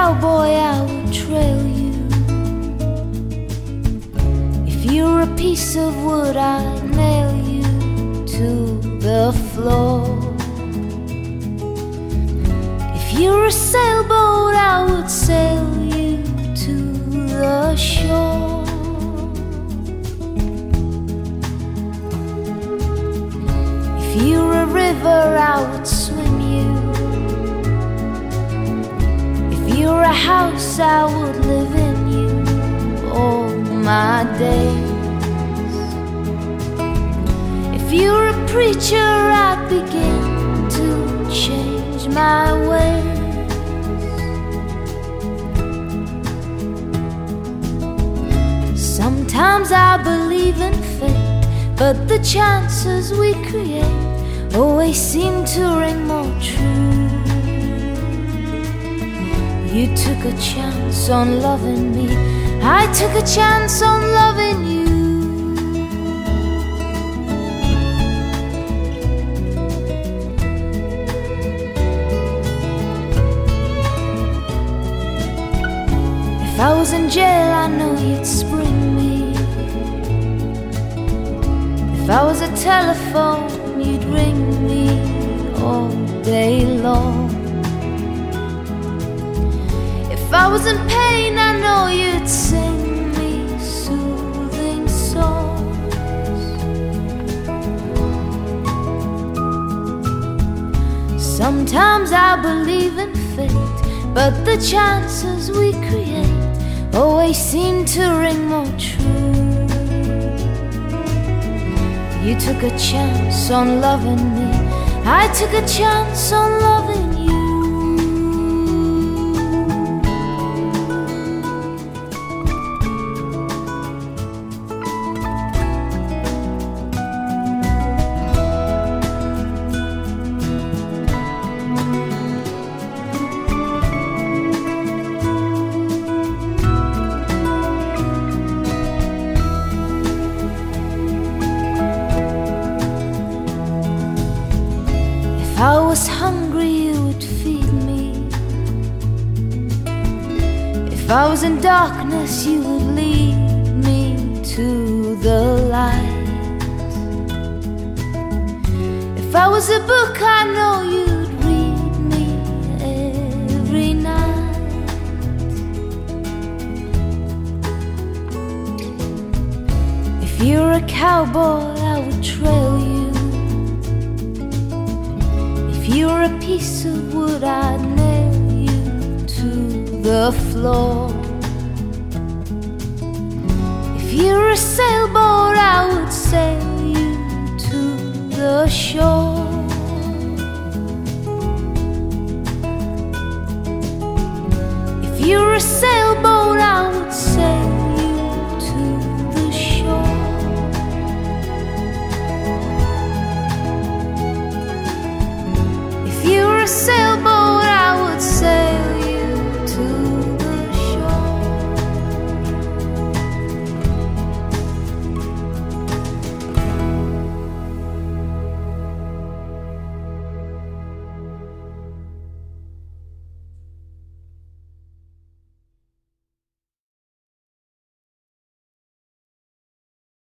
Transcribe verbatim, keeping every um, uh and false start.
cowboy, I would trail you. If you're a piece of wood, I'd nail you to the floor. If you're a sailboat, I would sail you to the shore. If you're a river, I would swim you. If you're a house, I would live in you all my days. If you're a preacher, I'd begin to change my ways. Sometimes I believe in fate, but the chances we create always seem to ring more true. You took a chance on loving me, I took a chance on loving you. If I was in jail, I know you'd spring me. If I was a telephone, you'd ring me all day long. If I was in pain, I know you'd sing me soothing songs. Sometimes I believe in fate, but the chances we create always seem to ring more true. You took a chance on loving me, I took a chance on loving you. If I was hungry, you would feed me. If I was in darkness, you would lead me to the light. If I was a book, I know you'd read me every night. If you're a cowboy, I would trail you. If you're a piece of wood, I'd nail you to the floor. If you're a sailboat, I would sail you to the shore. If you're a sailboat, I